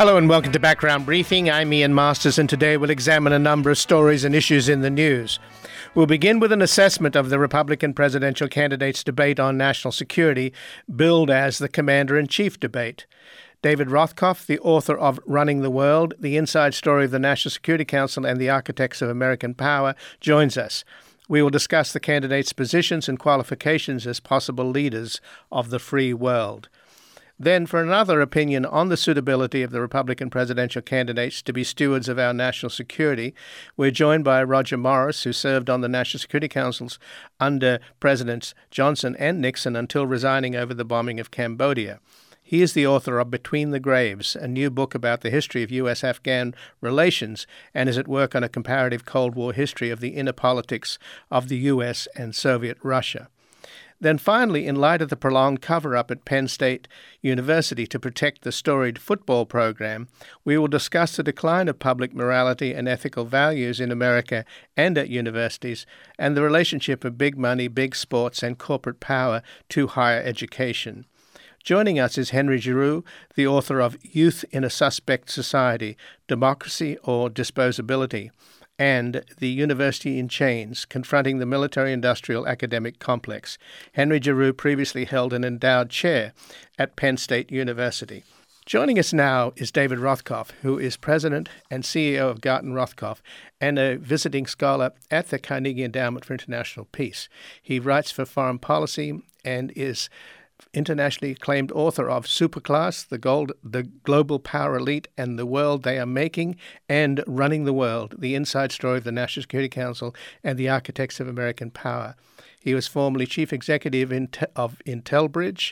Hello and welcome to Background Briefing. I'm Ian Masters, and today we'll examine a number of stories and issues in the news. We'll begin with an assessment of the Republican presidential candidates' debate on national security, billed as the Commander-in-Chief debate. David Rothkopf, the author of Running the World, The Inside Story of the National Security Council and the Architects of American Power, joins us. We will discuss the candidates' positions and qualifications as possible leaders of the free world. Then, for another opinion on the suitability of the Republican presidential candidates to be stewards of our national security, we're joined by Roger Morris, who served on the National Security Councils under Presidents Johnson and Nixon until resigning over the bombing of Cambodia. He is the author of Between the Graves, a new book about the history of U.S.-Afghan relations, and is at work on a comparative Cold War history of the inner politics of the U.S. and Soviet Russia. Then finally, in light of the prolonged cover-up at Penn State University to protect the storied football program, we will discuss the decline of public morality and ethical values in America and at universities, and the relationship of big money, big sports, and corporate power to higher education. Joining us is Henry Giroux, the author of Youth in a Suspect Society, Democracy or Disposability, and The University in Chains, Confronting the Military-Industrial Academic Complex. Henry Giroux previously held an endowed chair at Penn State University. Joining us now is David Rothkopf, who is president and CEO of Garton Rothkopf and a visiting scholar at the Carnegie Endowment for International Peace. He writes for Foreign Policy and is internationally acclaimed author of Superclass, the Global Power Elite and the World They Are Making, and Running the World, The Inside Story of the National Security Council and the Architects of American Power. He was formerly chief executive of Intelbridge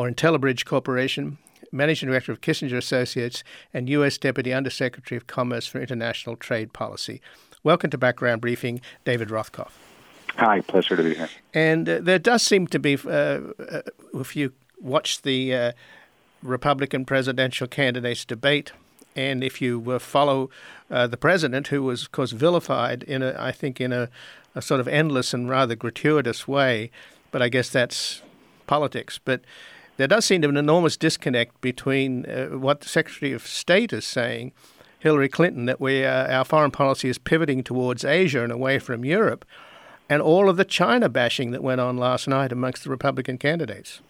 Corporation, managing director of Kissinger Associates, and U.S. Deputy Undersecretary of Commerce for International Trade Policy. Welcome to Background Briefing, David Rothkopf. Hi, pleasure to be here. And there does seem to be, if you watch the Republican presidential candidates debate, and if you follow the president, who was, of course, vilified in a sort of endless and rather gratuitous way, but I guess that's politics. But there does seem to be an enormous disconnect between what the Secretary of State is saying, Hillary Clinton, that our foreign policy is pivoting towards Asia and away from Europe, and all of the China bashing that went on last night amongst the Republican candidates.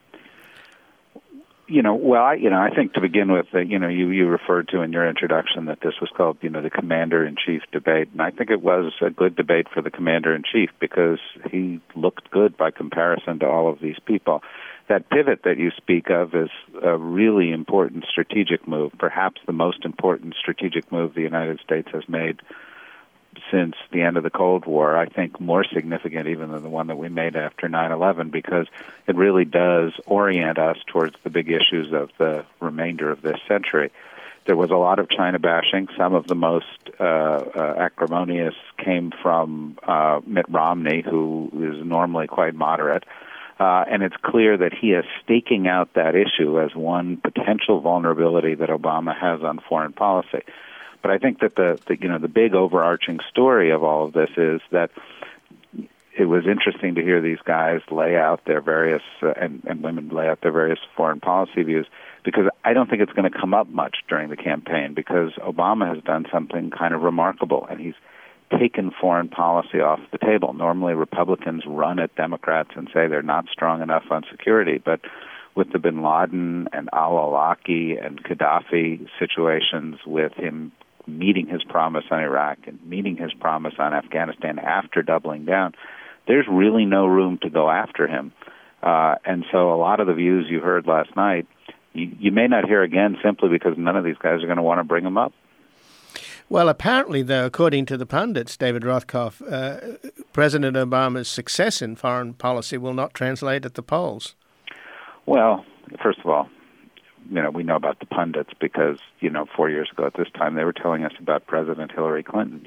I think to begin with, you referred to in your introduction that this was called, the Commander-in-Chief debate. And I think it was a good debate for the Commander-in-Chief because he looked good by comparison to all of these people. That pivot that you speak of is a really important strategic move, perhaps the most important strategic move the United States has made since the end of the Cold War. I think more significant even than the one that we made after 9/11, because it really does orient us towards the big issues of the remainder of this century. There was a lot of China bashing. Some of the most acrimonious came from Mitt Romney, who is normally quite moderate. And it's clear that he is staking out that issue as one potential vulnerability that Obama has on foreign policy. But I think that the big overarching story of all of this is that it was interesting to hear these guys lay out their various and women lay out their various foreign policy views, because I don't think it's going to come up much during the campaign, because Obama has done something kind of remarkable, and he's taken foreign policy off the table. Normally Republicans run at Democrats and say they're not strong enough on security, but with the bin Laden and al-Awlaki and Gaddafi situations, with him meeting his promise on Iraq and meeting his promise on Afghanistan after doubling down, there's really no room to go after him. And so a lot of the views you heard last night, you may not hear again simply because none of these guys are going to want to bring them up. Well, apparently, though, according to the pundits, David Rothkopf, President Obama's success in foreign policy will not translate at the polls. Well, first of all, we know about the pundits because, 4 years ago at this time, they were telling us about President Hillary Clinton.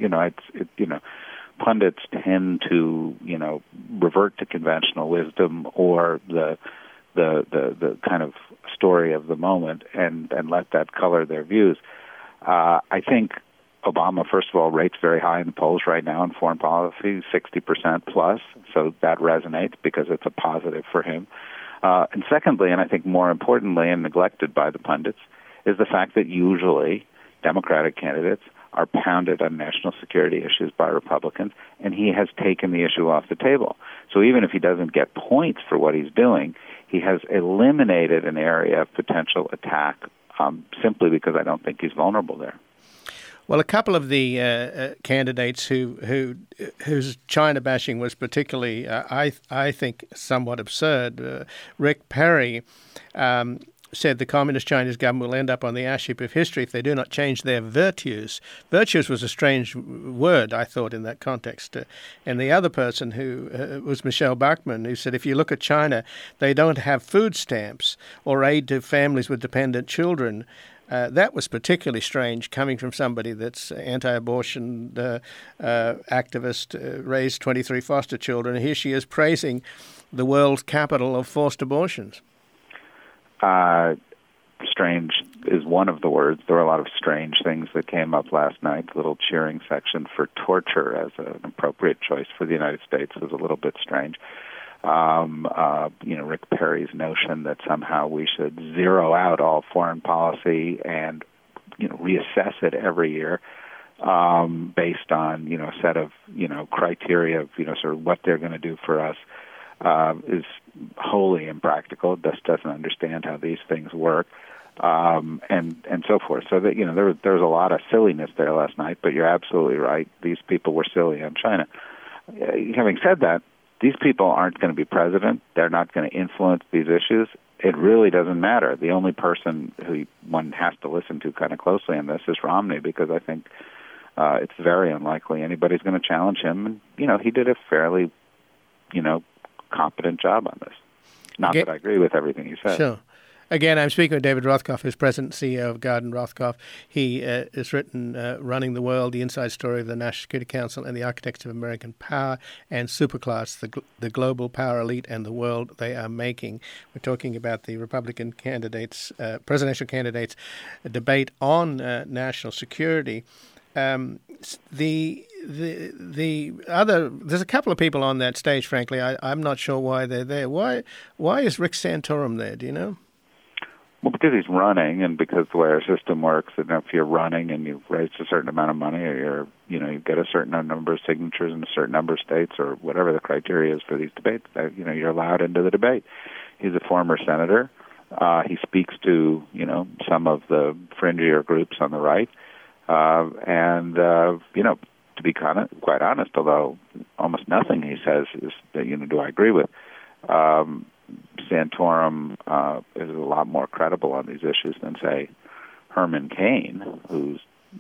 Pundits tend to, revert to conventional wisdom or the kind of story of the moment and let that color their views. I think Obama, first of all, rates very high in the polls right now in foreign policy, 60% plus, so that resonates because it's a positive for him. And secondly, and I think more importantly and neglected by the pundits, is the fact that usually Democratic candidates are pounded on national security issues by Republicans, and he has taken the issue off the table. So even if he doesn't get points for what he's doing, he has eliminated an area of potential attack simply because I don't think he's vulnerable there. Well, a couple of the candidates whose China bashing was particularly, I think, somewhat absurd. Rick Perry said the Communist Chinese government will end up on the ash heap of history if they do not change their virtues. Virtues was a strange word, I thought, in that context. And the other person who was Michelle Bachmann, who said if you look at China, they don't have food stamps or aid to families with dependent children. That was particularly strange coming from somebody that's anti-abortion activist, raised 23 foster children. Here she is praising the world's capital of forced abortions. Strange is one of the words. There were a lot of strange things that came up last night. The little cheering section for torture as an appropriate choice for the United States was a little bit strange. Rick Perry's notion that somehow we should zero out all foreign policy and, reassess it every year based on, a set of, criteria of, sort of what they're going to do for us is wholly impractical. Just doesn't understand how these things work, and so forth. So that there was a lot of silliness there last night. But you're absolutely right; these people were silly on China. Having said that, these people aren't going to be president. They're not going to influence these issues. It really doesn't matter. The only person who one has to listen to kind of closely on this is Romney, because I think it's very unlikely anybody's going to challenge him. And he did a fairly, competent job on this. Not that I agree with everything he said. Sure. Again, I'm speaking with David Rothkopf, who's President and CEO of Gardner Rothkopf. He has written Running the World, the Inside Story of the National Security Council and the Architects of American Power, and Superclass, the Global Power Elite and the World They Are Making. We're talking about the Republican candidates, presidential candidates' debate on national security. The there's a couple of people on that stage, frankly. I'm not sure why they're there. Why is Rick Santorum there, do you know? Well, because he's running, and because the way our system works, and if you're running and you've raised a certain amount of money, or you get a certain number of signatures in a certain number of states, or whatever the criteria is for these debates, you're allowed into the debate. He's a former senator. He speaks to some of the fringier groups on the right, and to be quite honest, although almost nothing he says is do I agree with. Santorum is a lot more credible on these issues than, say, Herman Cain, whose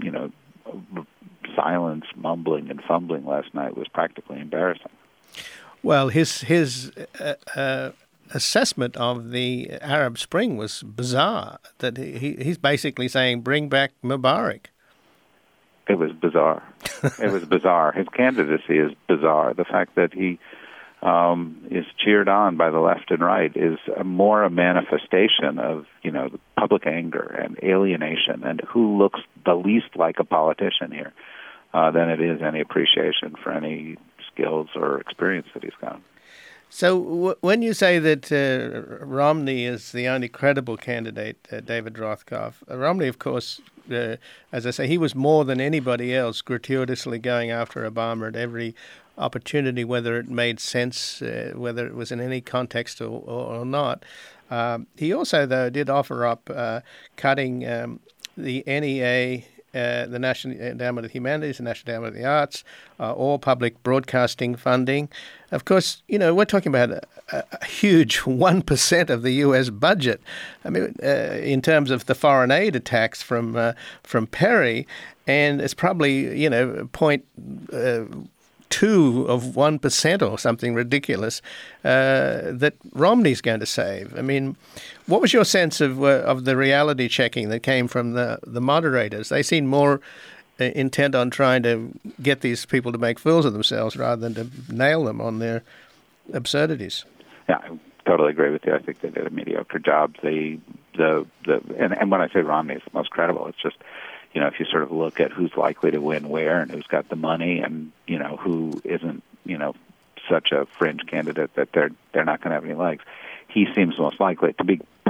silence, mumbling, and fumbling last night was practically embarrassing. Well, his assessment of the Arab Spring was bizarre. That he's basically saying, "Bring back Mubarak." It was bizarre. It was bizarre. His candidacy is bizarre. The fact that he is cheered on by the left and right is more a manifestation of, the public anger and alienation and who looks the least like a politician here than it is any appreciation for any skills or experience that he's got. So when you say that Romney is the only credible candidate, David Rothkopf, Romney, of course, as I say, he was more than anybody else gratuitously going after Obama at every opportunity, whether it made sense, whether it was in any context or not. He also, though, did offer up cutting the NEA, the National Endowment of Humanities, the National Endowment of the Arts, all public broadcasting funding. Of course, we're talking about a huge 1% of the U.S. budget. I mean, in terms of the foreign aid attacks from Perry, and it's probably 0.2 of 1% or something ridiculous that Romney's going to save. I mean, what was your sense of the reality checking that came from the moderators? They seemed more intent on trying to get these people to make fools of themselves rather than to nail them on their absurdities. Yeah, I totally agree with you. I think they did a mediocre job. And when I say Romney is the most credible, it's just, if you sort of look at who's likely to win where and who's got the money and, who isn't, such a fringe candidate that they're not going to have any legs. He seems most likely. To be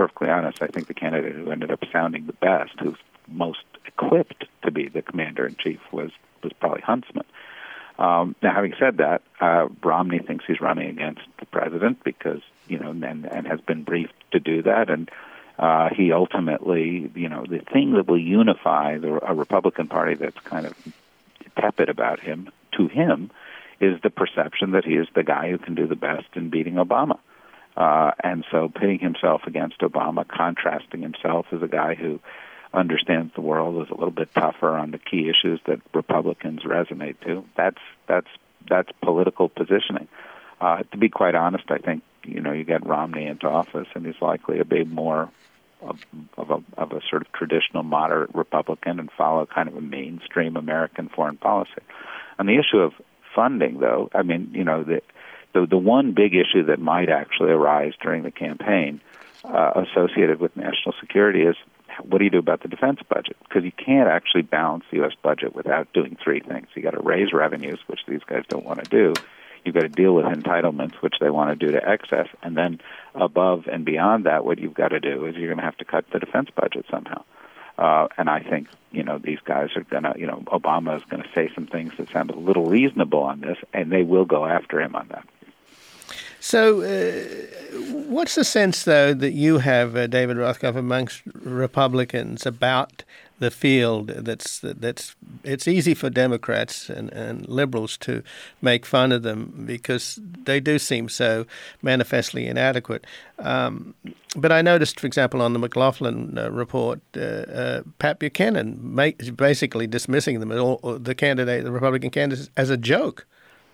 perfectly honest, I think the candidate who ended up sounding the best, who's most equipped to be the commander-in-chief, was probably Huntsman. Now, having said that, Romney thinks he's running against the president because, and has been briefed to do that. And he ultimately, the thing that will unify a Republican Party that's kind of tepid about him, to him, is the perception that he is the guy who can do the best in beating Obama. And so pitting himself against Obama, contrasting himself as a guy who understands the world, is a little bit tougher on the key issues that Republicans resonate to. That's political positioning. To be quite honest, I think you get Romney into office, and he's likely to be more of a sort of traditional moderate Republican and follow kind of a mainstream American foreign policy. On the issue of funding, though, I mean, the one big issue that might actually arise during the campaign associated with national security is, what do you do about the defense budget? Because you can't actually balance the U.S. budget without doing three things. You got to raise revenues, which these guys don't want to do. You've got to deal with entitlements, which they want to do to excess. And then above and beyond that, what you've got to do is you're going to have to cut the defense budget somehow. And I think, these guys are going to, Obama is going to say some things that sound a little reasonable on this, and they will go after him on that. So what's the sense, though, that you have, David Rothkopf, amongst Republicans about the field that's it's easy for Democrats and liberals to make fun of them because they do seem so manifestly inadequate. But I noticed, for example, on the McLaughlin report, Pat Buchanan basically dismissing them, the Republican candidates, as a joke.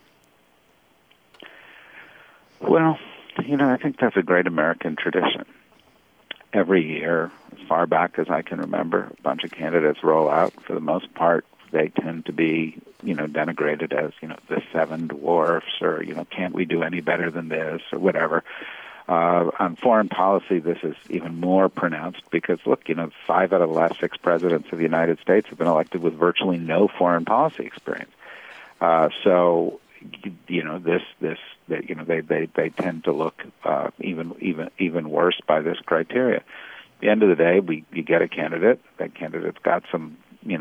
Well, I think that's a great American tradition. Every year, as far back as I can remember, a bunch of candidates roll out. For the most part, they tend to be, denigrated as, the seven dwarfs, or, can't we do any better than this, or whatever. On foreign policy, this is even more pronounced because, look, 5 out of the last 6 presidents of the United States have been elected with virtually no foreign policy experience. So, they tend to look even worse by this criteria. At the end of the day, you get a candidate. That candidate's got some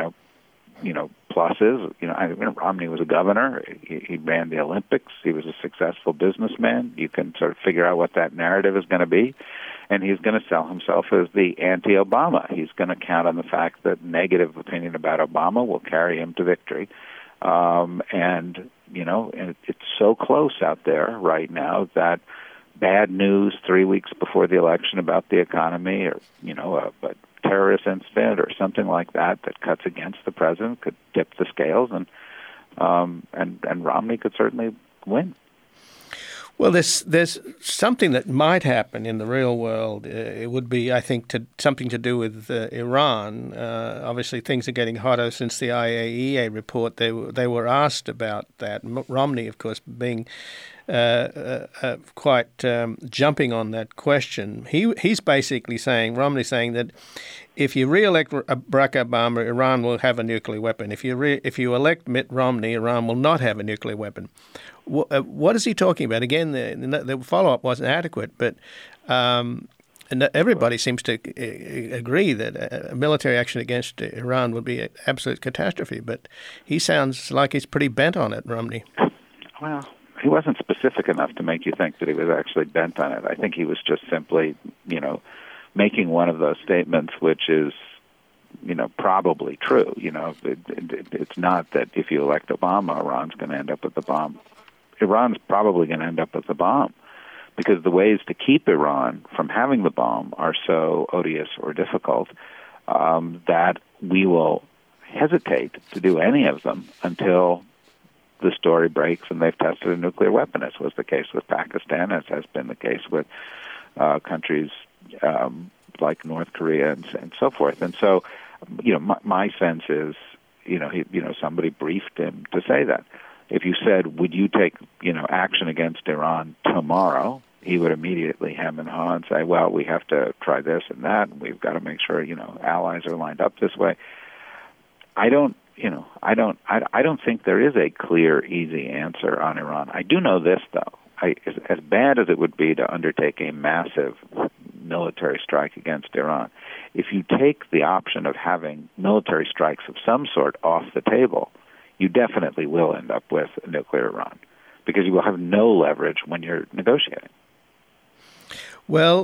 pluses. Romney was a governor. He ran the Olympics. He was a successful businessman. You can sort of figure out what that narrative is going to be, and he's going to sell himself as the anti-Obama. He's going to count on the fact that negative opinion about Obama will carry him to victory. And it's so close out there right now that bad news 3 weeks before the election about the economy, or a terrorist incident or something like that cuts against the president could tip the scales, and Romney could certainly win. Well, there's something that might happen in the real world. It would be, I think, something to do with Iran. Obviously, things are getting hotter since the IAEA report. They were asked about that. Romney, of course, being quite jumping on that question. He's basically saying, Romney's saying that if you re-elect Barack Obama, Iran will have a nuclear weapon. If you elect Mitt Romney, Iran will not have a nuclear weapon. What is he talking about? Again, the follow-up wasn't adequate, but and everybody seems to agree that military action against Iran would be an absolute catastrophe. But he sounds like he's pretty bent on it, Romney. Well, he wasn't specific enough to make you think that he was actually bent on it. I think he was just simply, making one of those statements, which is, probably true. It's not that if you elect Obama, Iran's going to end up with the bomb. Iran's probably going to end up with the bomb, because the ways to keep Iran from having the bomb are so odious or difficult that we will hesitate to do any of them until the story breaks and they've tested a nuclear weapon, as was the case with Pakistan, as has been the case with countries like North Korea and so forth. And so, my sense is, somebody briefed him to say that. If you said, would you take, action against Iran tomorrow, he would immediately hem and haw and say, well, we have to try this and that, and we've got to make sure, allies are lined up this way. I don't think there is a clear, easy answer on Iran. I do know this, though. As bad as it would be to undertake a massive military strike against Iran. If you take the option of having military strikes of some sort off the table, you definitely will end up with a nuclear Iran, because you will have no leverage when you're negotiating. Well,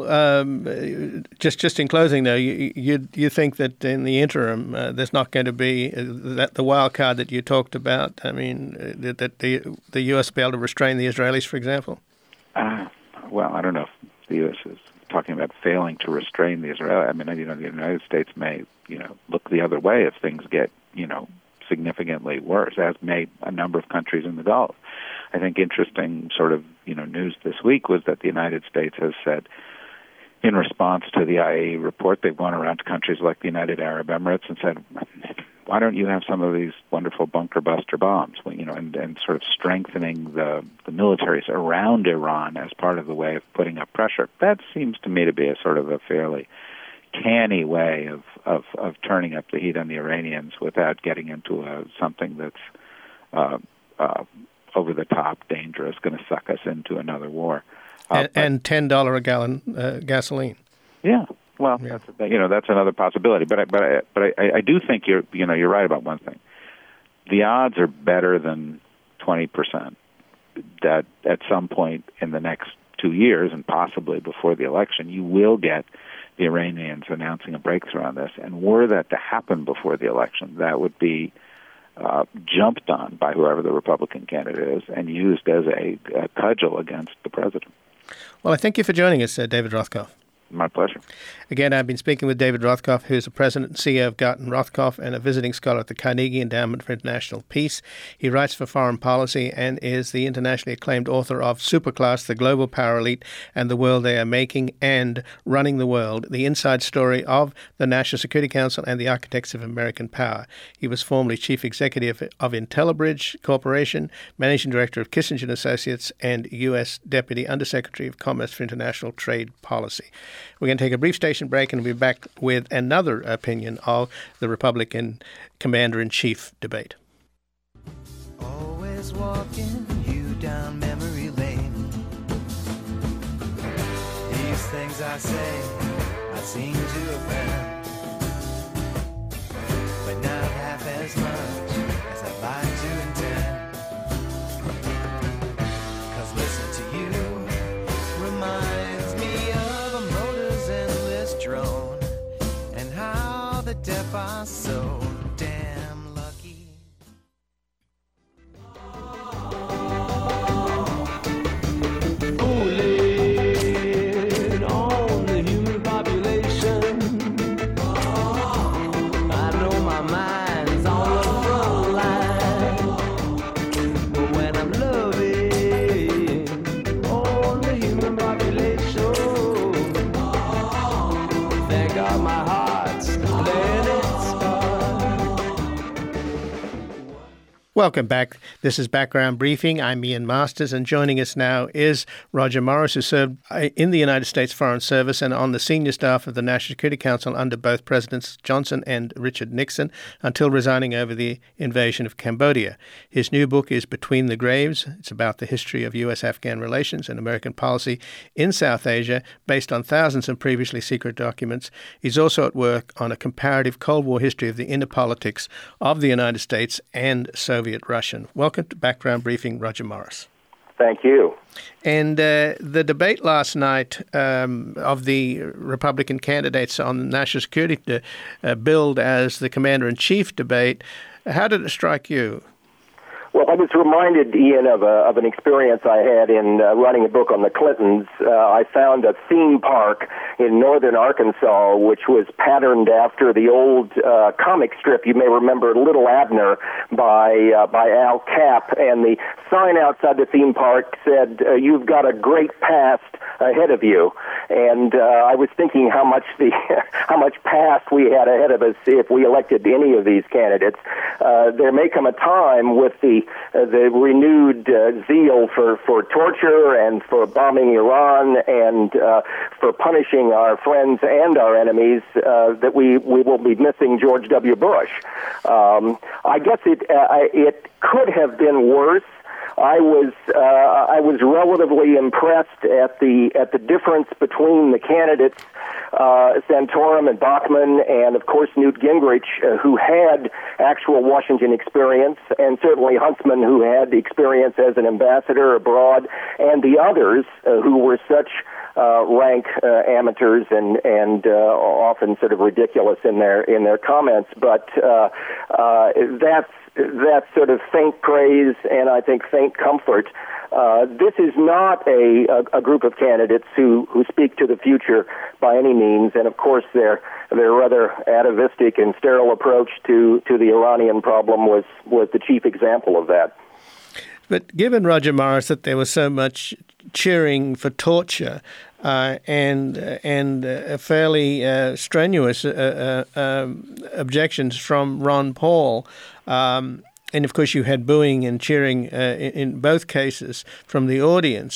just in closing, though, you think that in the interim there's not going to be the wild card that you talked about? I mean, that the U.S. will be able to restrain the Israelis, for example? Well, I don't know if the U.S. is talking about failing to restrain the Israelis. I mean, the United States may, look the other way if things get, significantly worse, as may a number of countries in the Gulf. I think interesting sort of, news this week was that the United States has said, in response to the IAEA report, they've gone around to countries like the United Arab Emirates and said, why don't you have some of these wonderful bunker buster bombs, and sort of strengthening the militaries around Iran as part of the way of putting up pressure. That seems to me to be a sort of a fairly canny way of turning up the heat on the Iranians without getting into something that's over the top, dangerous, going to suck us into another war. And $10 a gallon gasoline. Yeah, well, yeah. That's another possibility. But I do think you're right about one thing. The odds are better than 20% that at some point in the next 2 years, and possibly before the election, you will get the Iranians announcing a breakthrough on this. And were that to happen before the election, that would be jumped on by whoever the Republican candidate is and used as a cudgel against the president. Well, I thank you for joining us, David Rothkopf. My pleasure. Again, I've been speaking with David Rothkopf, who is the president and CEO of Garton Rothkopf and a visiting scholar at the Carnegie Endowment for International Peace. He writes for Foreign Policy and is the internationally acclaimed author of Superclass, The Global Power Elite and the World They Are Making, and Running the World, the inside story of the National Security Council and the architects of American power. He was formerly chief executive of Intellibridge Corporation, managing director of Kissinger & Associates, and U.S. Deputy Undersecretary of Commerce for International Trade Policy. We're going to take a brief station break and we'll be back with another opinion of the Republican commander-in-chief debate. Always walking you down memory lane. These things I say, I seem to offend, but not half as much as I'd like to intend. 'Cause listen to you reminds me of a motor's endless drone, and how the deaf are so damn lucky. Fooling on the human population. I know my mind's on the front line, but when I'm loving on the human population, thank God my heart's letting it start. Welcome back. This is Background Briefing. I'm Ian Masters, and joining us now is Roger Morris, who served in the United States Foreign Service and on the senior staff of the National Security Council under both Presidents Johnson and Richard Nixon until resigning over the invasion of Cambodia. His new book is Between the Graves. It's about the history of U.S.-Afghan relations and American policy in South Asia, based on thousands of previously secret documents. He's also at work on a comparative Cold War history of the inner politics of the United States and Soviet Russia. Welcome to Background Briefing, Roger Morris. Thank you. And the debate last night of the Republican candidates on the national security billed as the commander-in-chief debate, how did it strike you? Well, I was reminded, Ian, of an experience I had in writing a book on the Clintons. I found a theme park in northern Arkansas, which was patterned after the old comic strip, you may remember, Little Abner, by Al Capp. And the sign outside the theme park said, "You've got a great past ahead of you." And I was thinking how much past we had ahead of us if we elected any of these candidates. There may come a time with the renewed zeal for torture and for bombing Iran and for punishing our friends and our enemies that we will be missing George W. Bush. I guess it could have been worse. I was relatively impressed at the difference between the candidates, Santorum and Bachmann, and of course Newt Gingrich, who had actual Washington experience, and certainly Huntsman, who had experience as an ambassador abroad, and the others who were such rank amateurs and often sort of ridiculous in their comments. But that's sort of faint praise and I think faint comfort. This is not a group of candidates who speak to the future by any means, and of course their rather atavistic and sterile approach to the Iranian problem was the chief example of that. But given, Roger Morris, that there was so much cheering for torture and fairly strenuous objections from Ron Paul, and of course you had booing and cheering in both cases from the audience.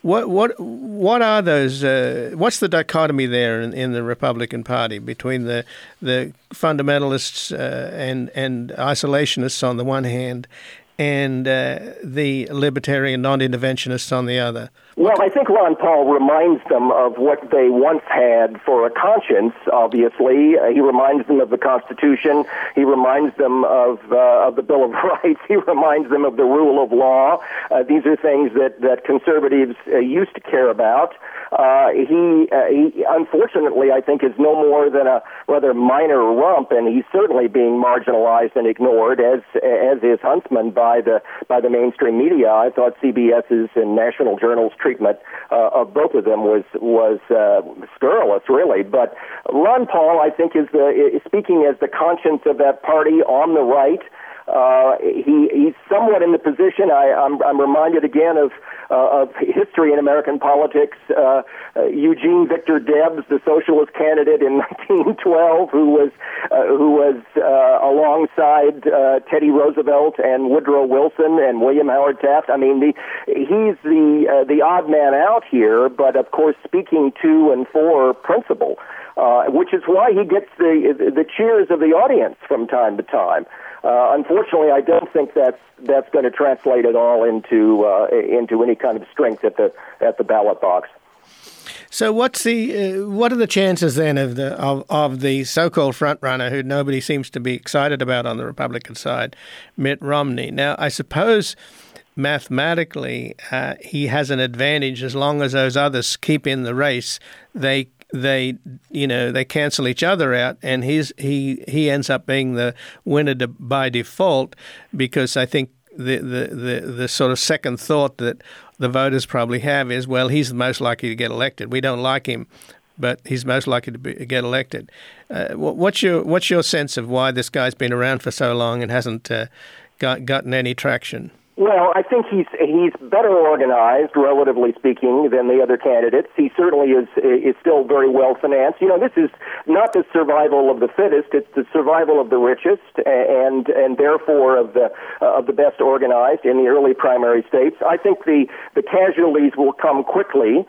What are those? What's the dichotomy there in the Republican Party between the fundamentalists and isolationists on the one hand, and the libertarian non-interventionists on the other? Well, I think Ron Paul reminds them of what they once had for a conscience, obviously. He reminds them of the Constitution. He reminds them of the Bill of Rights. He reminds them of the rule of law. These are things that conservatives used to care about. He unfortunately, I think, is no more than a rather minor rump, and he's certainly being marginalized and ignored, as is Huntsman by the mainstream media. I thought CBS's and National Journal's treatment of both of them was scurrilous, really. But Ron Paul, I think, is speaking as the conscience of that party on the right. He's somewhat in the position. I'm reminded again of history in American politics. Eugene Victor Debs, the socialist candidate in 1912, who was alongside Teddy Roosevelt and Woodrow Wilson and William Howard Taft. I mean, he's the odd man out here, but of course speaking to and for principle, which is why he gets the cheers of the audience from time to time. Unfortunately, I don't think that's going to translate at all into any kind of strength at the ballot box. So what are the chances then of the so-called front runner who nobody seems to be excited about on the Republican side, Mitt Romney? Now, I suppose mathematically he has an advantage as long as those others keep in the race. They cancel each other out, and he ends up being the winner by default, because I think the sort of second thought that the voters probably have is, well, he's the most likely to get elected. We don't like him, but he's most likely to get elected. What's your sense of why this guy's been around for so long and hasn't gotten any traction? Well, I think he's better organized, relatively speaking, than the other candidates. He certainly is still very well financed. This is not the survival of the fittest; it's the survival of the richest, and therefore of the best organized in the early primary states. I think the casualties will come quickly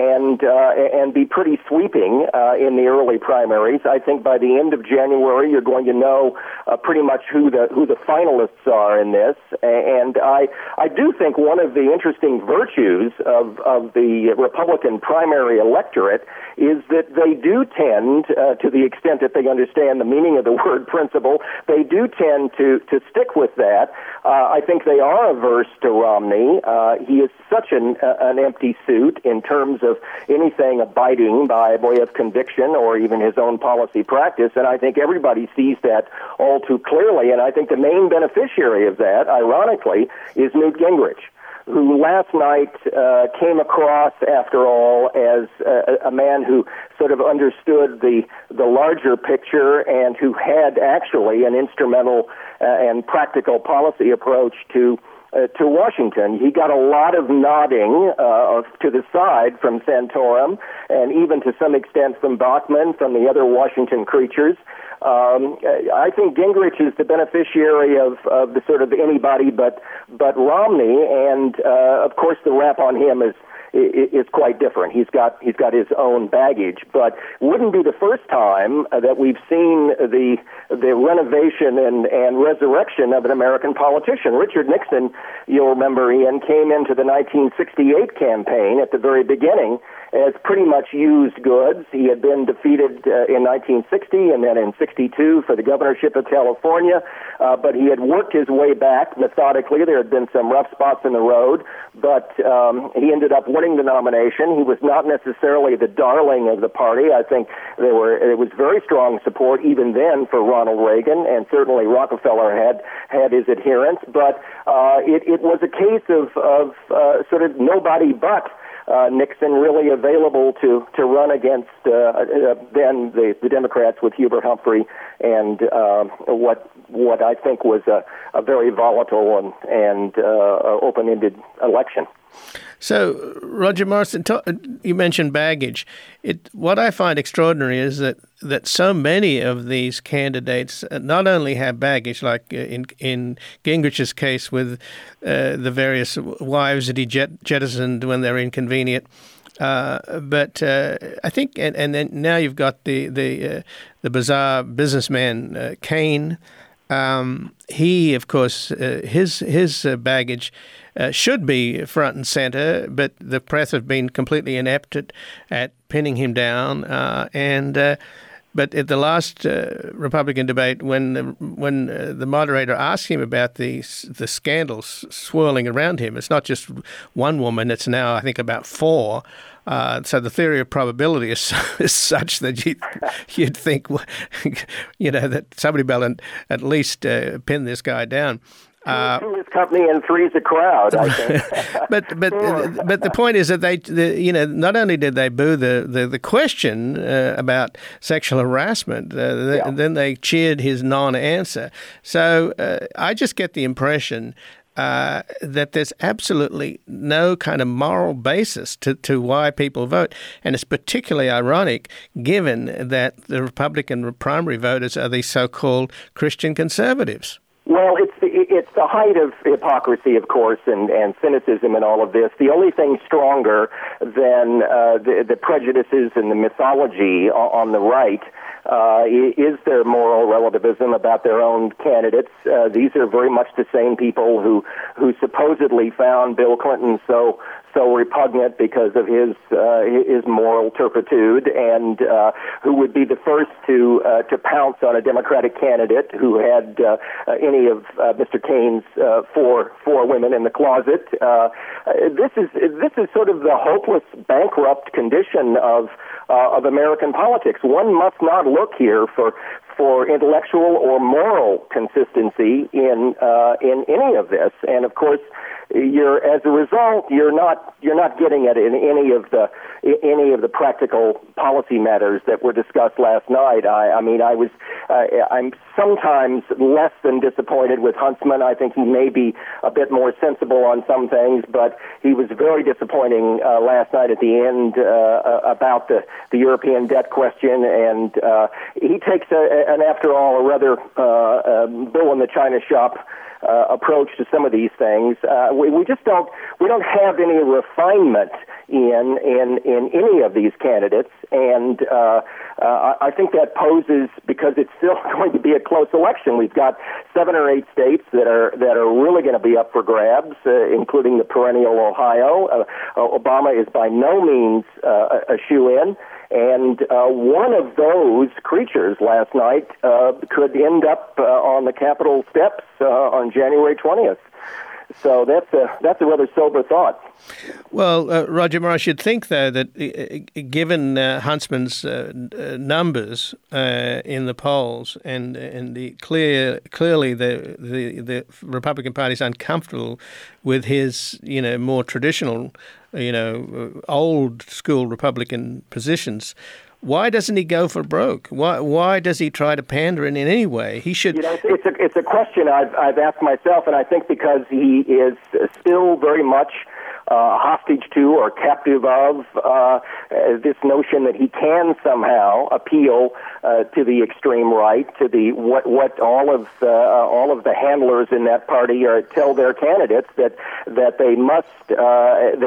and be pretty sweeping in the early primaries. I think by the end of January, you're going to know pretty much who the finalists are in this. And I do think one of the interesting virtues of the Republican primary electorate is that they do tend, to the extent that they understand the meaning of the word principle, they do tend to stick with that. I think they are averse to Romney. He is such an empty suit in terms of anything abiding by way of conviction or even his own policy practice, and I think everybody sees that all too clearly, and I think the main beneficiary of that, ironically, is Newt Gingrich, who last night came across, after all, as a man who sort of understood the larger picture and who had actually an instrumental and practical policy approach to Washington. He got a lot of nodding to the side from Santorum and even to some extent from Bachmann, from the other Washington creatures. I think Gingrich is the beneficiary of the sort of anybody but Romney, and of course the rap on him is is quite different. He's got his own baggage, but wouldn't be the first time that we've seen the renovation and resurrection of an American politician. Richard Nixon, you'll remember, Ian, came into the 1968 campaign at the very beginning as pretty much used goods. He had been defeated in 1960 and then in 62 for the governorship of California, but he had worked his way back methodically. There had been some rough spots in the road, but he ended up winning the nomination. He was not necessarily the darling of the party. I think it was very strong support even then for Ronald Reagan, and certainly Rockefeller had his adherents, but it was a case of sort of nobody but Nixon really available to run against then the Democrats with Hubert Humphrey and what I think was a very volatile and open-ended election. So, Roger Morrison, you mentioned baggage. What I find extraordinary is that so many of these candidates not only have baggage, like in Gingrich's case with the various wives that he jettisoned when they're inconvenient, but I think, and then now you've got the bizarre businessman Kaine. He, of course, his baggage should be front and center, but the press have been completely inept at pinning him down. But at the last Republican debate, when the moderator asked him about the scandals swirling around him, it's not just one woman; it's now I think about four. So the theory of probability is such that you'd think, that somebody will at least pin this guy down. Two is company and three's a crowd, I think. but the point is that they not only did they boo the question about sexual harassment, then they cheered his non-answer. So I just get the impression that there's absolutely no kind of moral basis to why people vote. And it's particularly ironic given that the Republican primary voters are these so-called Christian conservatives. Well, it's the height of hypocrisy, of course, and cynicism in all of this. The only thing stronger than the prejudices and the mythology on the right is their moral relativism about their own candidates. These are very much the same people who supposedly found Bill Clinton so repugnant because of his moral turpitude, and who would be the first to pounce on a Democratic candidate who had any of Mr. Kaine's four women in the closet. This is sort of the hopeless, bankrupt condition of American politics. One must not look here for intellectual or moral consistency in any of this, and of course, as a result, you're not getting it in any of the practical policy matters that were discussed last night. I'm sometimes less than disappointed with Huntsman. I think he may be a bit more sensible on some things, but he was very disappointing last night at the end about the European debt question, and he takes after all a rather bull in the china shop approach to some of these things. We don't have any refinement in any of these candidates, and I think that poses, because it's still going to be a close election. We've got 7 or 8 states that are really going to be up for grabs, including the perennial Ohio. Obama is by no means a shoo-in. And one of those creatures last night could end up on the Capitol steps on January 20th. So that's a rather sober thought. Well, Roger Moore, I should think, though, that given Huntsman's numbers in the polls and clearly the Republican Party is uncomfortable with his more traditional old school Republican positions. Why doesn't he go for broke? Why does he try to pander in any way? He should. It's a question I've asked myself, and I think because he is still very much hostage to or captive of this notion that he can somehow appeal to the extreme right, to the what all of the handlers in that party tell their candidates that they must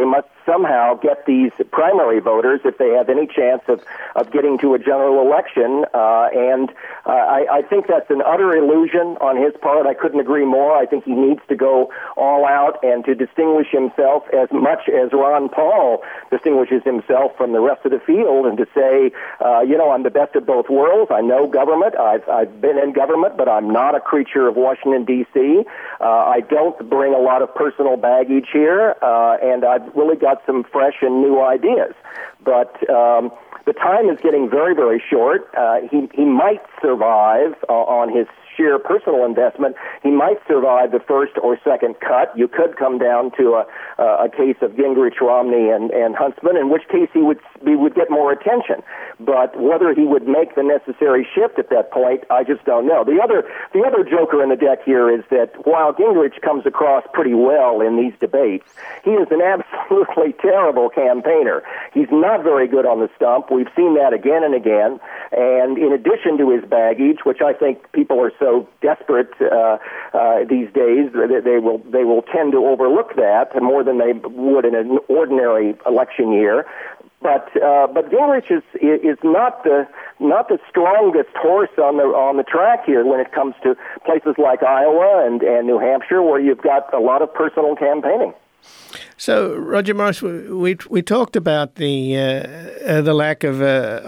somehow get these primary voters if they have any chance of getting to a general election. I think that's an utter illusion on his part. I couldn't agree more. I think he needs to go all out and to distinguish himself as much as Ron Paul distinguishes himself from the rest of the field, and to say, I'm the best of both worlds. I know government. I've been in government, but I'm not a creature of Washington, D.C. I don't bring a lot of personal baggage here, and I've really got some fresh and new ideas. But the time is getting very, very short. He might survive on his sheer personal investment. He might survive the first or second cut. You could come down to a case of Gingrich, Romney, and Huntsman, in which case he would get more attention. But whether he would make the necessary shift at that point, I just don't know. The other joker in the deck here is that while Gingrich comes across pretty well in these debates, he is an absolutely terrible campaigner. He's not very good on the stump. We've seen that again and again. And in addition to his baggage, which I think people are so desperate these days, they will tend to overlook that more than they would in an ordinary election year. But Gingrich is not the strongest horse on the track here when it comes to places like Iowa and New Hampshire, where you've got a lot of personal campaigning. So, Roger Morris, we talked about the lack of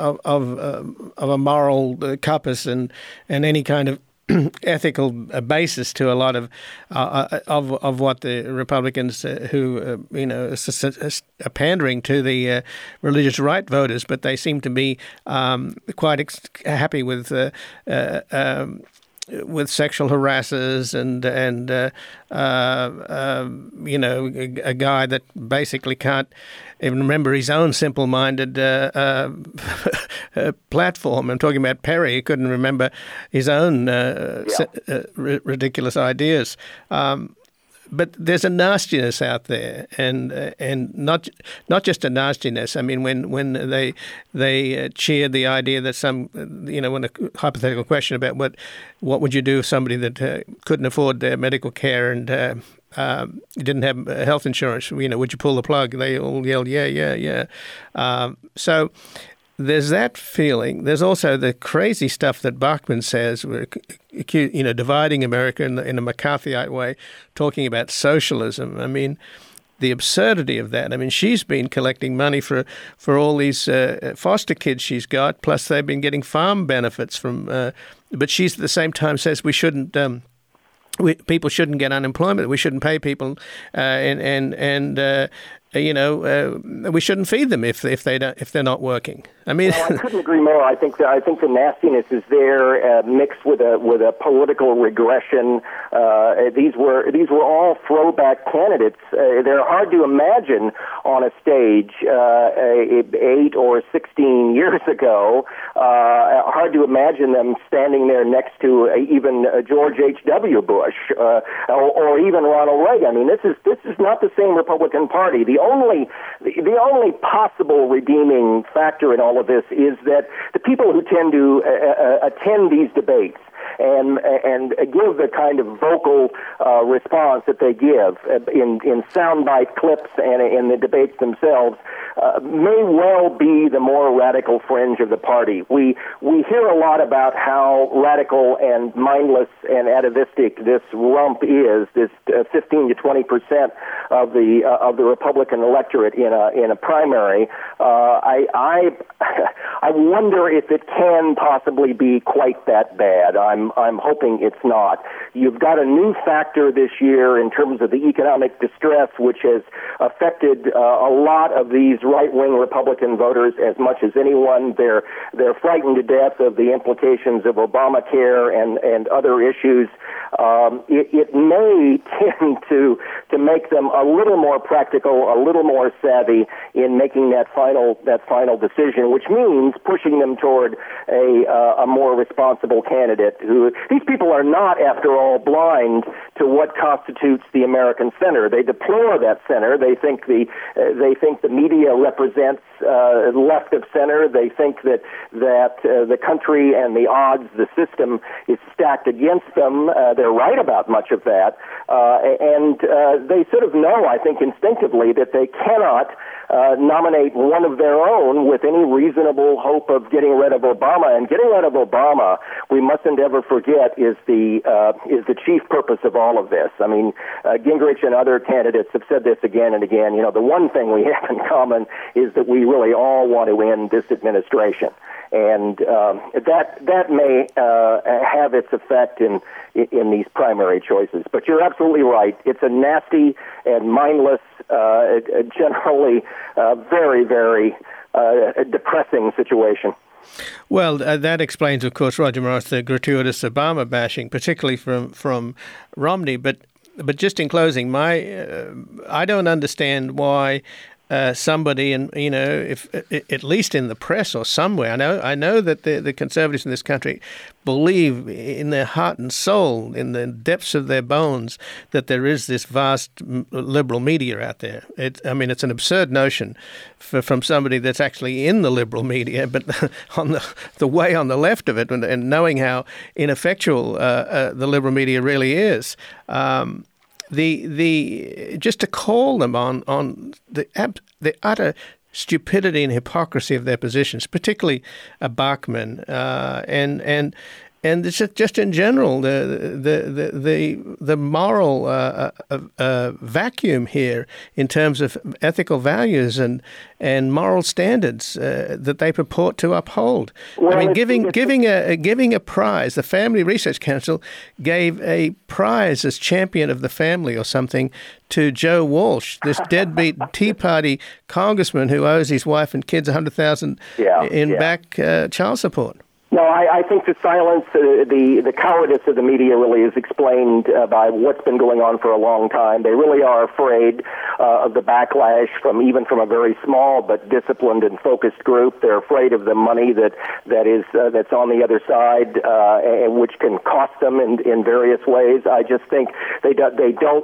a moral compass and any kind of ethical basis to a lot of what the Republicans who are pandering to the religious right voters, but they seem to be quite happy with sexual harassers and a guy that basically can't even remember his own simple-minded platform. I'm talking about Perry. He couldn't remember his own ridiculous ideas. But there's a nastiness out there, and not just a nastiness. I mean, when they cheered the idea that when a hypothetical question about what would you do if somebody that couldn't afford their medical care and didn't have health insurance, would you pull the plug? They all yelled, yeah. So there's that feeling. There's also the crazy stuff that Bachmann says, dividing America in a McCarthyite way, talking about socialism. I mean, the absurdity of that. I mean, she's been collecting money for all these foster kids she's got, plus they've been getting farm benefits from. But she's at the same time says we shouldn't. People shouldn't get unemployment. We shouldn't pay people, we shouldn't feed them if they're not working. I mean, I couldn't agree more. I think the nastiness is there, mixed with a political regression. These were all throwback candidates. They're hard to imagine on a stage 8 or 16 years ago. Hard to imagine them standing there next to even George H.W. Bush or even Ronald Reagan. I mean, this is not the same Republican Party. The only possible redeeming factor in all of this is that the people who tend to attend these debates and give the kind of vocal response that they give in soundbite clips and in the debates themselves may well be the more radical fringe of the party. We hear a lot about how radical and mindless and atavistic this rump is, this 15 to 20% of the Republican electorate in a primary. I wonder if it can possibly be quite that bad. I'm hoping it's not. You've got a new factor this year in terms of the economic distress, which has affected a lot of these right-wing Republican voters as much as anyone. They're frightened to death of the implications of Obamacare and other issues. It may tend to make them a little more practical, a little more savvy in making that final decision, which means pushing them toward a more responsible candidate who these people are not, after all, blind to what constitutes the American center. They deplore that center. They think the media represents left of center. They think that the country and the odds, the system, is stacked against them. They're right about much of that, and they sort of know, I think, instinctively that they cannot nominate one of their own with any reasonable hope of getting rid of Obama. And getting rid of Obama, we mustn't ever forget, is the chief purpose of all of this. I mean, Gingrich and other candidates have said this again and again. You know, the one thing we have in common is that we really all want to end this administration. And that may have its effect in these primary choices. But you're absolutely right. It's a nasty and mindless, generally very, very depressing situation. Well, that explains, of course, Roger Morris, the gratuitous Obama bashing, particularly from Romney. But just in closing, I don't understand why somebody, and if at least in the press or somewhere, I know that the conservatives in this country believe in their heart and soul, in the depths of their bones, that there is this vast liberal media out there. It's an absurd notion from somebody that's actually in the liberal media, but on the way on the left of it, and knowing how ineffectual the liberal media really is. Just to call them on the utter stupidity and hypocrisy of their positions, particularly Bachmann, and just in general the moral vacuum here in terms of ethical values and moral standards that they purport to uphold. Well, I mean, giving a prize. The Family Research Council gave a prize as champion of the family or something to Joe Walsh, this deadbeat Tea Party congressman who owes his wife and kids $100,000 in back child support. No, I think the silence, the cowardice of the media really is explained by what's been going on for a long time. They really are afraid of the backlash even from a very small but disciplined and focused group. They're afraid of the money that's on the other side, and which can cost them in various ways. I just think they don't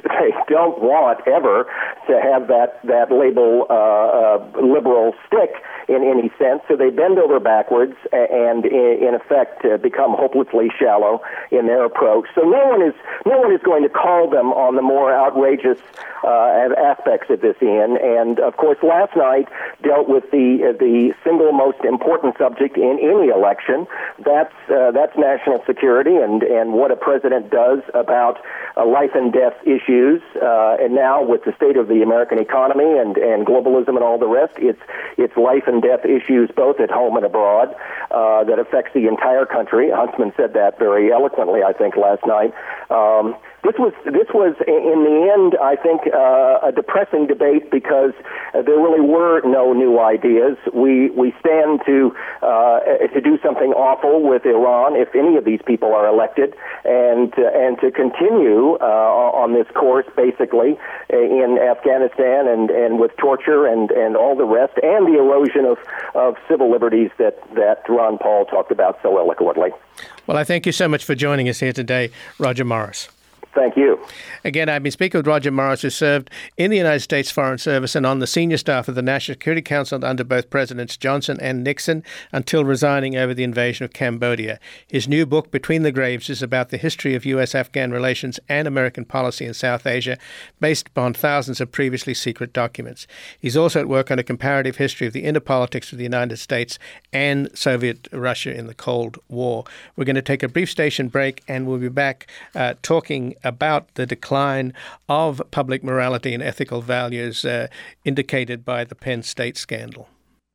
want ever to have that label liberal stick in any sense. So they bend over backwards and in effect become hopelessly shallow in their approach. So no one is going to call them on the more outrageous aspects of this, Ian. And of course, last night dealt with the single most important subject in any election. That's national security and what a president does about life and death issues. And now with the state of the American economy and globalism and all the rest, it's life and death issues both at home and abroad that affects the entire country. Huntsman said that very eloquently, I think, last night. This was in the end, I think, a depressing debate because there really were no new ideas. We stand to do something awful with Iran if any of these people are elected, and to continue on this course basically in Afghanistan and with torture and all the rest, and the erosion of civil liberties that Ron Paul talked about so eloquently. Well, I thank you so much for joining us here today, Roger Morris. Thank you. Again, I've been speaking with Roger Morris, who served in the United States Foreign Service and on the senior staff of the National Security Council under both Presidents Johnson and Nixon until resigning over the invasion of Cambodia. His new book, Between the Graves, is about the history of U.S.-Afghan relations and American policy in South Asia, based upon thousands of previously secret documents. He's also at work on a comparative history of the inner politics of the United States and Soviet Russia in the Cold War. We're going to take a brief station break, and we'll be back talking about the decline of public morality and ethical values indicated by the Penn State scandal.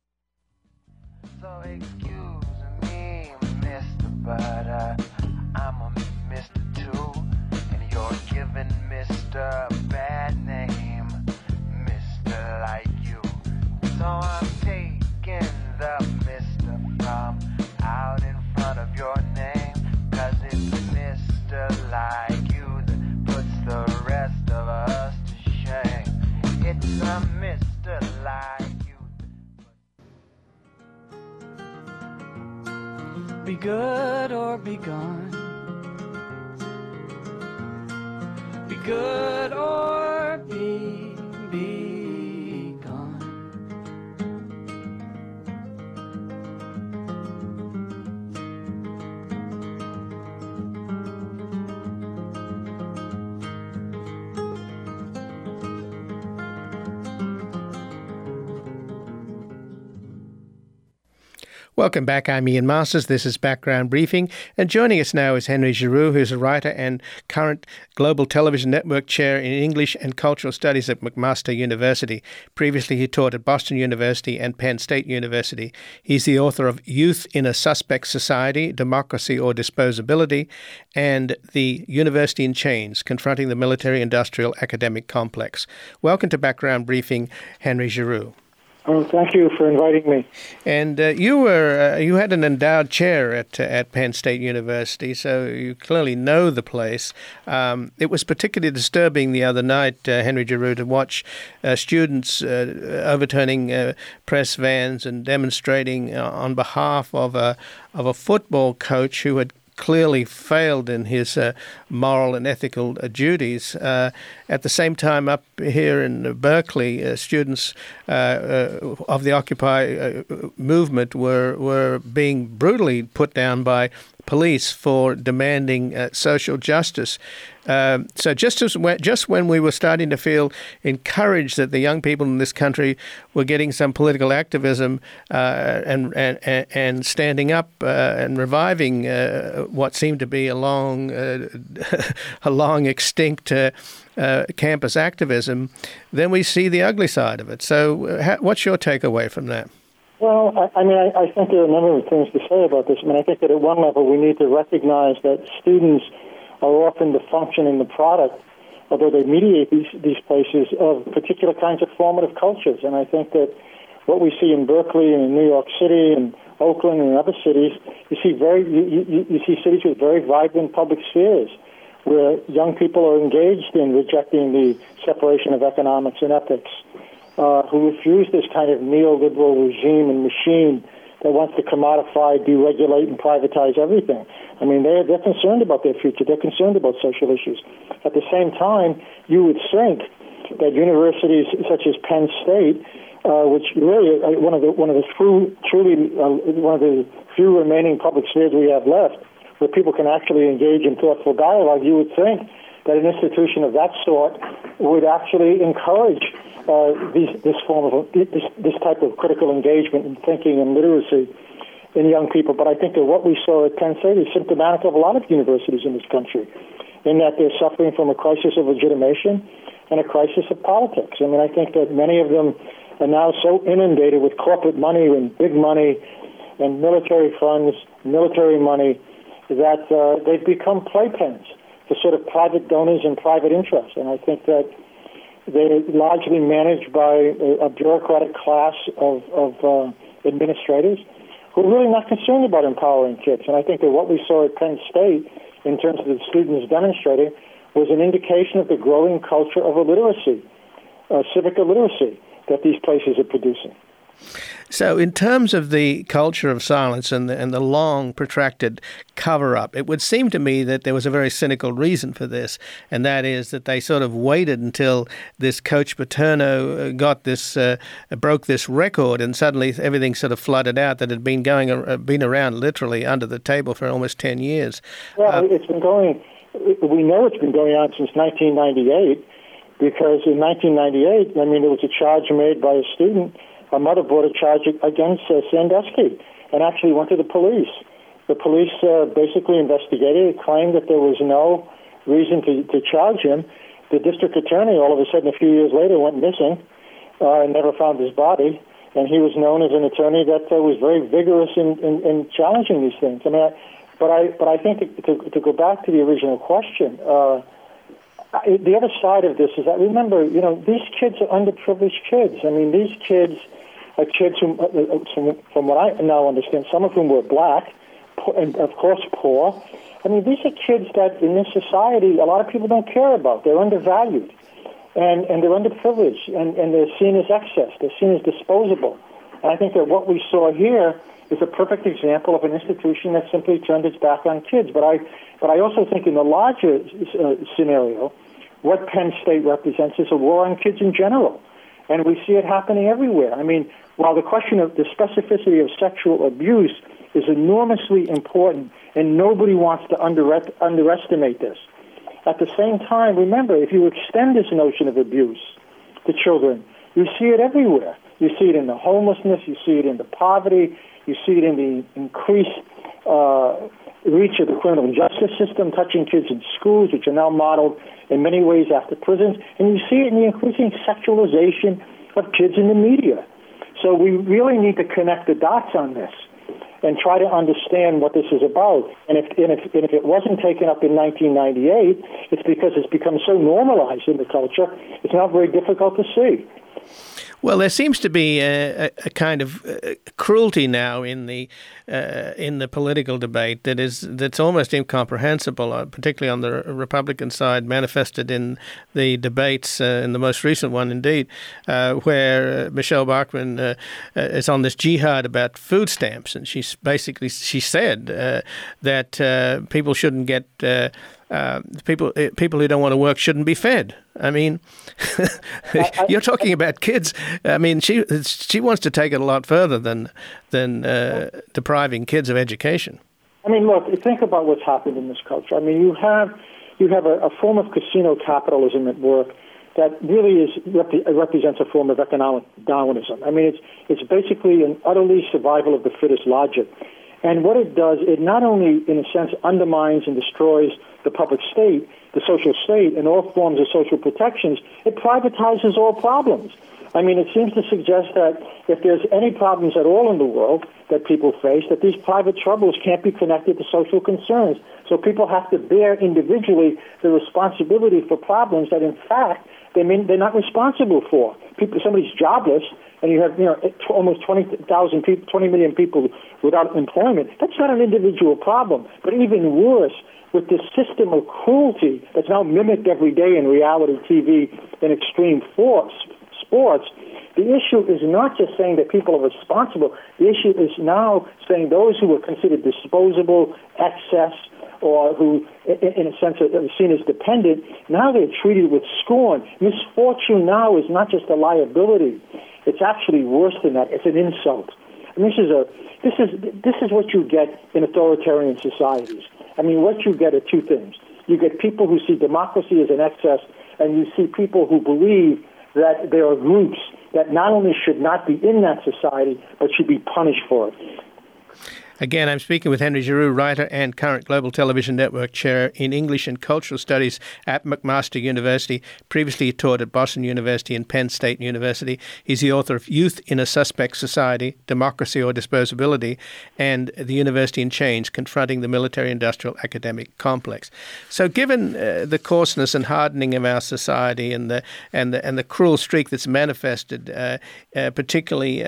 So excuse me, mister, but I'm a mister too, and you're giving mister a bad name, mister like you. So I'm taking the mister from out in front of your name, 'cause it's mister like you puts the rest of us to shame. It's a mister like you. Be good or be gone. Be good or be gone. Welcome back. I'm Ian Masters. This is Background Briefing. And joining us now is Henry Giroux, who's a writer and current Global Television Network Chair in English and Cultural Studies at McMaster University. Previously, he taught at Boston University and Penn State University. He's the author of Youth in a Suspect Society, Democracy or Disposability, and The University in Chains, Confronting the Military-Industrial Academic Complex. Welcome to Background Briefing, Henry Giroux. Oh, thank you for inviting me. And you had an endowed chair at Penn State University, so you clearly know the place. It was particularly disturbing the other night, Henry Giroux, to watch students overturning press vans and demonstrating on behalf of a football coach who had clearly failed in his moral and ethical duties. At the same time, up here in Berkeley, students of the Occupy movement were being brutally put down by police for demanding social justice. So just when we were starting to feel encouraged that the young people in this country were getting some political activism and standing up and reviving what seemed to be a long extinct campus activism, then we see the ugly side of it. So what's your takeaway from that? Well, I think there are a number of things to say about this. I think that at one level we need to recognize that students are often the function and the product, although they mediate these places, of particular kinds of formative cultures. And I think that what we see in Berkeley and in New York City and Oakland and other cities, you see cities with very vibrant public spheres where young people are engaged in rejecting the separation of economics and ethics, who refuse this kind of neoliberal regime and machine that wants to commodify, deregulate, and privatize everything. They're concerned about their future. They're concerned about social issues. At the same time, you would think that universities such as Penn State, which really one of the few remaining public spheres we have left, where people can actually engage in thoughtful dialogue, you would think that an institution of that sort would actually encourage this type of critical engagement and thinking and literacy in young people. But I think that what we saw at Penn State is symptomatic of a lot of universities in this country, in that they're suffering from a crisis of legitimation and a crisis of politics. I think that many of them are now so inundated with corporate money and big money and military funds, military money, that they've become playpens for sort of private donors and private interests. And I think that they're largely managed by a bureaucratic class of administrators who are really not concerned about empowering kids. And I think that what we saw at Penn State in terms of the students demonstrating was an indication of the growing culture of illiteracy, civic illiteracy, that these places are producing. So in terms of the culture of silence and the long, protracted cover-up, it would seem to me that there was a very cynical reason for this, and that is that they sort of waited until this Coach Paterno broke this record, and suddenly everything sort of flooded out that had been been around literally under the table for almost 10 years. Well, we know it's been going on since 1998, because in 1998, there was a charge made by a student. A mother brought a charge against Sandusky and actually went to the police. The police basically investigated, claimed that there was no reason to charge him. The district attorney, all of a sudden, a few years later, went missing and never found his body. And he was known as an attorney that was very vigorous in challenging these things. But I think to go back to the original question, the other side of this is that, remember, these kids are underprivileged kids. These kids are kids who, from what I now understand, some of whom were black, and of course poor. These are kids that in this society a lot of people don't care about. They're undervalued, and they're underprivileged, and they're seen as excess. They're seen as disposable. And I think that what we saw here is a perfect example of an institution that simply turned its back on kids. But I also think in the larger scenario, what Penn State represents is a war on kids in general. And we see it happening everywhere. I mean, while the question of the specificity of sexual abuse is enormously important, and nobody wants to underestimate this, at the same time, remember, if you extend this notion of abuse to children, you see it everywhere. You see it in the homelessness, you see it in the poverty, you see it in the increased reach of the criminal justice system, touching kids in schools, which are now modeled in many ways after prisons, and you see it in the increasing sexualization of kids in the media. So we really need to connect the dots on this and try to understand what this is about. And if it wasn't taken up in 1998, it's because it's become so normalized in the culture, it's not very difficult to see. Well, there seems to be a kind of cruelty now in the political debate that's almost incomprehensible, particularly on the Republican side, manifested in the debates, in the most recent one indeed, where Michelle Bachmann is on this jihad about food stamps, and she said that people shouldn't get. People who don't want to work shouldn't be fed. I mean, you're talking about kids. I mean, she wants to take it a lot further than depriving kids of education. I mean, look, think about what's happened in this culture. I mean, you have a form of casino capitalism at work that really represents a form of economic Darwinism. I mean, it's basically an utterly survival of the fittest logic. And what it does, it not only, in a sense, undermines and destroys the public state, the social state, and all forms of social protections, it privatizes all problems. I mean, it seems to suggest that if there's any problems at all in the world that people face, that these private troubles can't be connected to social concerns. So people have to bear individually the responsibility for problems that, in fact, they're not responsible for. Somebody's jobless, and you have almost 20 million people without employment. That's not an individual problem. But even worse, with this system of cruelty that's now mimicked every day in reality TV and extreme sports, the issue is not just saying that people are responsible. The issue is now saying those who are considered disposable, excess, or who, in a sense, are seen as dependent, now they're treated with scorn. Misfortune now is not just a liability. It's actually worse than that. It's an insult. And this is what you get in authoritarian societies. I mean, what you get are two things. You get people who see democracy as an excess, and you see people who believe that there are groups that not only should not be in that society, but should be punished for it. Again, I'm speaking with Henry Giroux, writer and current Global Television Network Chair in English and Cultural Studies at McMaster University. Previously he taught at Boston University and Penn State University. He's the author of Youth in a Suspect Society, Democracy or Disposability, and The University in Chains, Confronting the Military-Industrial Academic Complex. So given the coarseness and hardening of our society and the cruel streak that's manifested, particularly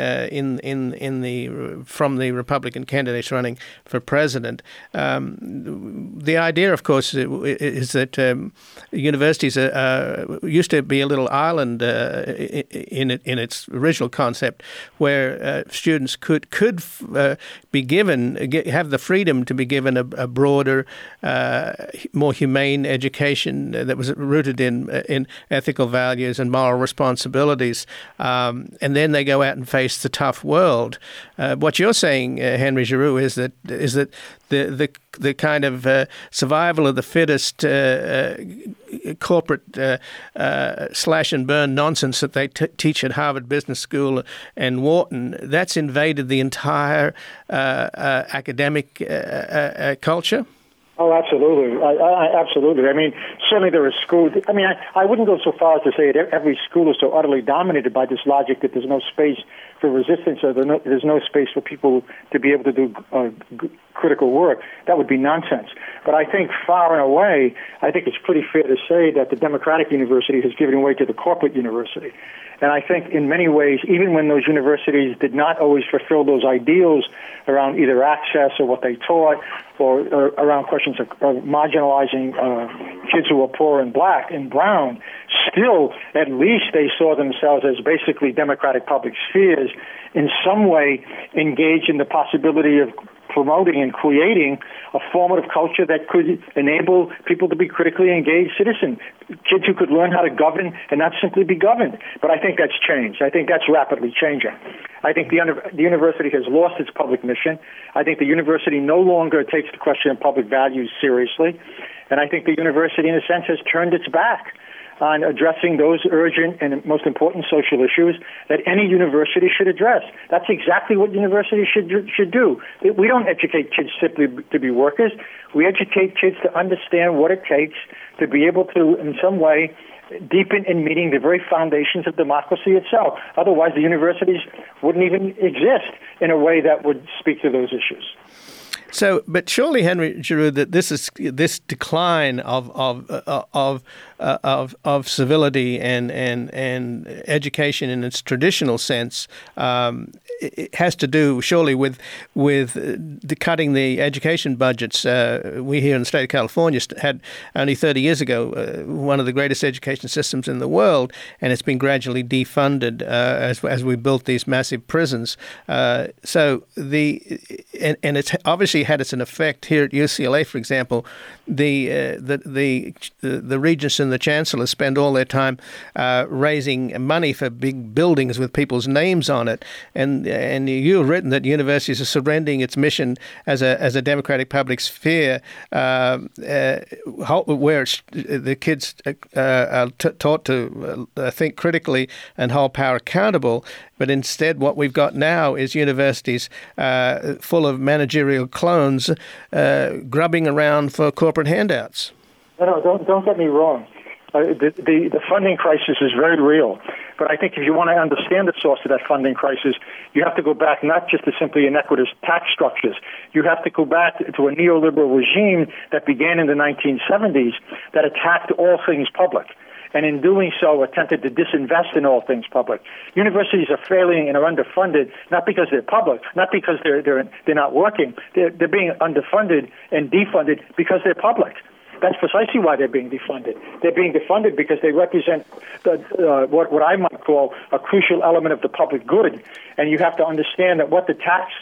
from the Republican candidates running for president. The idea, of course, is that universities used to be a little island in its original concept, where students could be given, have the freedom to be given a broader, more humane education that was rooted in ethical values and moral responsibilities, and then they go out and face the tough world. What you're saying, Henry Giroux, is that the kind of survival of the fittest corporate slash and burn nonsense that they teach at Harvard Business School and Wharton, that's invaded the entire academic culture? Oh, absolutely. Absolutely. I mean, certainly there are schools. I mean, I wouldn't go so far as to say that every school is so utterly dominated by this logic that there's no space for resistance or there's no space for people to be able to do critical work. That would be nonsense. But I think far and away, I think it's pretty fair to say that the democratic university has given way to the corporate university. And I think in many ways, even when those universities did not always fulfill those ideals around either access or what they taught, or around questions of marginalizing kids who are poor and black and brown, still, at least they saw themselves as basically democratic public spheres, in some way engaged in the possibility of promoting and creating a formative culture that could enable people to be critically engaged citizens, kids who could learn how to govern and not simply be governed. But I think that's changed. I think that's rapidly changing. I think the university has lost its public mission. I think the university no longer takes the question of public values seriously. And I think the university, in a sense, has turned its back on addressing those urgent and most important social issues that any university should address. That's exactly what universities should do. We don't educate kids simply to be workers. We educate kids to understand what it takes to be able to, in some way, deepen in meeting the very foundations of democracy itself. Otherwise, the universities wouldn't even exist in a way that would speak to those issues. So, but surely, Henry Giroux, that this decline of civility and education in its traditional sense it has to do surely with the cutting the education budgets. We here in the state of California had only 30 years ago one of the greatest education systems in the world, and it's been gradually defunded as we built these massive prisons. So it's obviously had its an effect here at UCLA, for example. The regents and the chancellors spend all their time raising money for big buildings with people's names on it, and you've written that universities are surrendering its mission as a democratic public sphere, where the kids are taught to think critically and hold power accountable. But instead, what we've got now is universities full of managerial clones grubbing around for corporate handouts. No, don't get me wrong. The funding crisis is very real. But I think if you want to understand the source of that funding crisis, you have to go back not just to simply inequitous tax structures. You have to go back to a neoliberal regime that began in the 1970s that attacked all things public, and in doing so attempted to disinvest in all things public. Universities are failing and are underfunded, not because they're public, not because they're not working. They're being underfunded and defunded because they're public. That's precisely why they're being defunded. They're being defunded because they represent what I might call a crucial element of the public good. And you have to understand that what the tax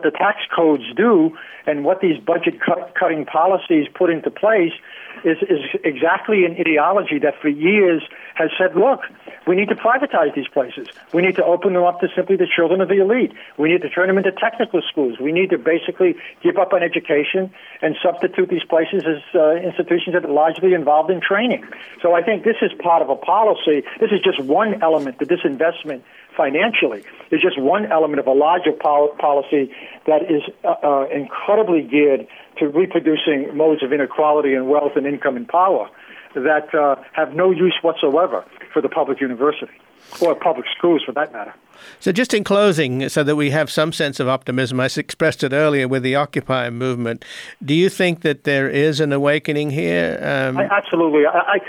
codes do and what these budget cutting policies put into place is exactly an ideology that for years has said, look, we need to privatize these places. We need to open them up to simply the children of the elite. We need to turn them into technical schools. We need to basically give up on education and substitute these places as institutions that are largely involved in training. So I think this is part of a policy. This is just one element, the disinvestment financially is just one element of a larger policy that is incredibly geared to reproducing modes of inequality and wealth and income and power that have no use whatsoever for the public university or public schools for that matter. So just in closing, so that we have some sense of optimism, I expressed it earlier with the Occupy movement. Do you think that there is an awakening here? Absolutely.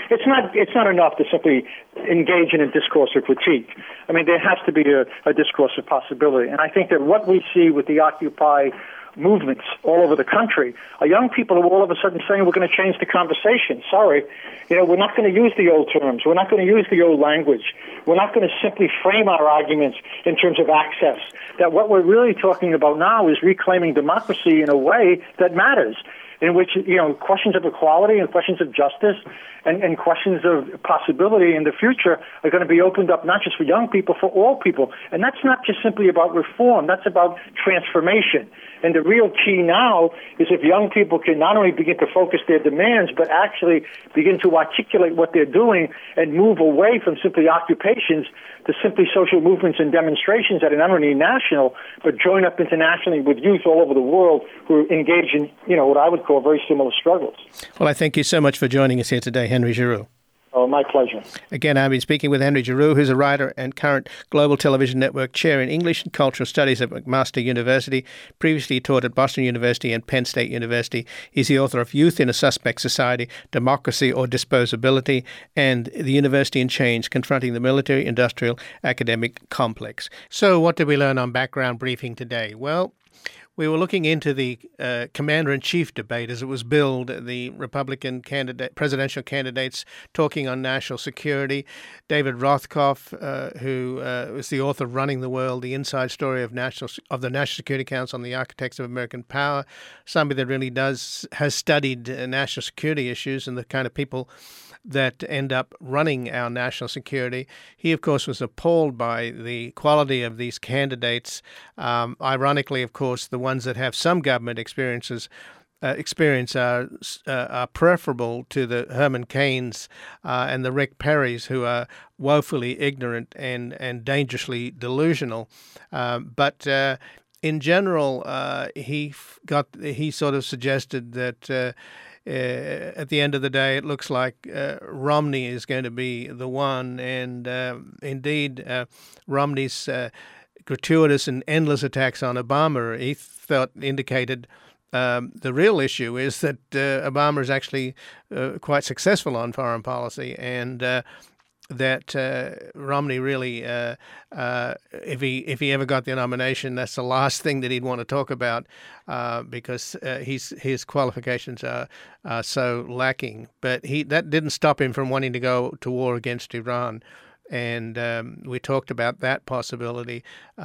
It's not enough to simply engage in a discourse of critique. I mean, there has to be a discourse of possibility. And I think that what we see with the Occupy movements all over the country are young people who are all of a sudden saying we're going to change the conversation. Sorry, we're not going to use the old terms. We're not going to use the old language. We're not going to simply frame our arguments in terms of access. That what we're really talking about now is reclaiming democracy in a way that matters, in which questions of equality and questions of justice and questions of possibility in the future are going to be opened up not just for young people, for all people. And that's not just simply about reform. That's about transformation. And the real key now is if young people can not only begin to focus their demands, but actually begin to articulate what they're doing and move away from simply occupations to simply social movements and demonstrations that are not only national, but join up internationally with youth all over the world who engage in, what I would call very similar struggles. Well, I thank you so much for joining us here today, Henry Giroux. Oh, my pleasure. Again, I've been speaking with Henry Giroux, who's a writer and current Global Television Network Chair in English and Cultural Studies at McMaster University. Previously taught at Boston University and Penn State University. He's the author of Youth in a Suspect Society, Democracy or Disposability, and The University in Change, Confronting the Military-Industrial Academic Complex. So what did we learn on Background Briefing today? Well, We were looking into the commander-in-chief debate as it was billed, the Republican presidential candidates talking on national security. David Rothkopf, who was the author of Running the World, The Inside Story of the National Security Council and the Architects of American Power, somebody that really has studied national security issues and the kind of people that end up running our national security. He, of course, was appalled by the quality of these candidates. Ironically, of course, the ones that have some government experience are preferable to the Herman Cains and the Rick Perrys, who are woefully ignorant and dangerously delusional. But in general, he sort of suggested that at the end of the day, it looks like Romney is going to be the one. And indeed, Romney's gratuitous and endless attacks on Obama, he thought indicated the real issue is that Obama is actually quite successful on foreign policy, and that Romney really, if he ever got the nomination, that's the last thing that he'd want to talk about because his qualifications are so lacking. But that didn't stop him from wanting to go to war against Iran, and we talked about that possibility.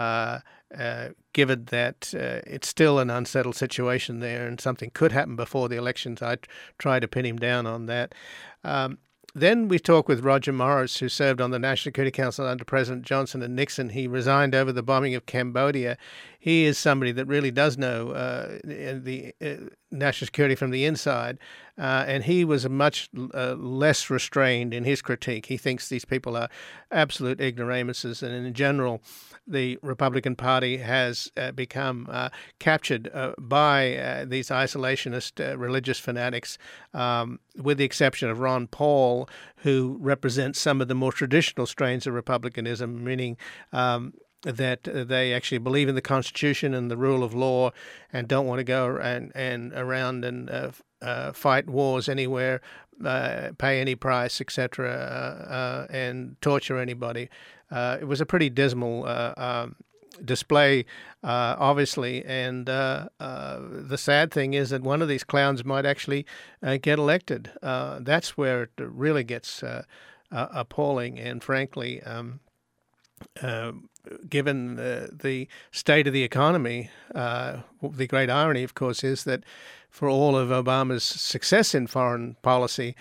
Given that it's still an unsettled situation there and something could happen before the elections, I try to pin him down on that. Then we talk with Roger Morris, who served on the National Security Council under President Johnson and Nixon. He resigned over the bombing of Cambodia. He is somebody that really does know the national security from the inside, and he was much less restrained in his critique. He thinks these people are absolute ignoramuses, and in general, the Republican Party has become captured by these isolationist religious fanatics, with the exception of Ron Paul, who represents some of the more traditional strains of republicanism, meaning that they actually believe in the Constitution and the rule of law and don't want to go and around and fight wars anywhere, pay any price, etc., and torture anybody. It was a pretty dismal display, obviously, and the sad thing is that one of these clowns might actually get elected. That's where it really gets appalling, and frankly, given the state of the economy, the great irony, of course, is that for all of Obama's success in foreign policy,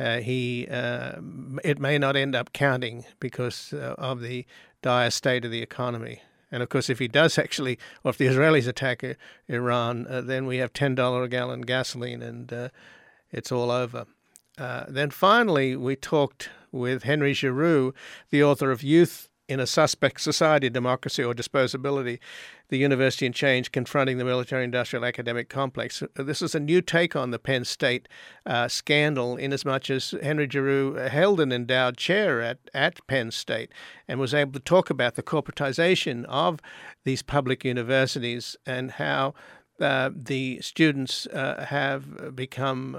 it may not end up counting because of the dire state of the economy. And of course, if he does actually, or if the Israelis attack Iran, then we have $10 a gallon gasoline, and it's all over. Then finally, we talked with Henry Giroux, the author of Youth in a Suspect Society, Democracy or Disposability, the University in Change, Confronting the Military-Industrial Academic Complex. This is a new take on the Penn State scandal, inasmuch as Henry Giroux held an endowed chair at Penn State and was able to talk about the corporatization of these public universities and how the students have become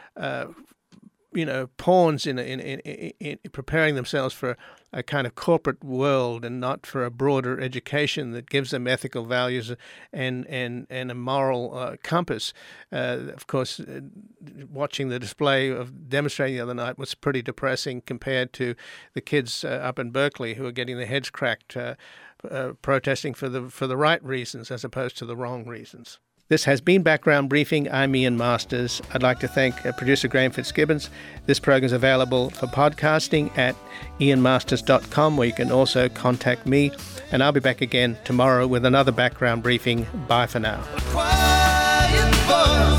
pawns in preparing themselves for a kind of corporate world and not for a broader education that gives them ethical values and a moral compass. Of course, watching the display of demonstrating the other night was pretty depressing compared to the kids up in Berkeley who are getting their heads cracked protesting for the right reasons as opposed to the wrong reasons. This has been Background Briefing. I'm Ian Masters. I'd like to thank producer Graham Fitzgibbons. This program is available for podcasting at ianmasters.com, where you can also contact me. And I'll be back again tomorrow with another Background Briefing. Bye for now.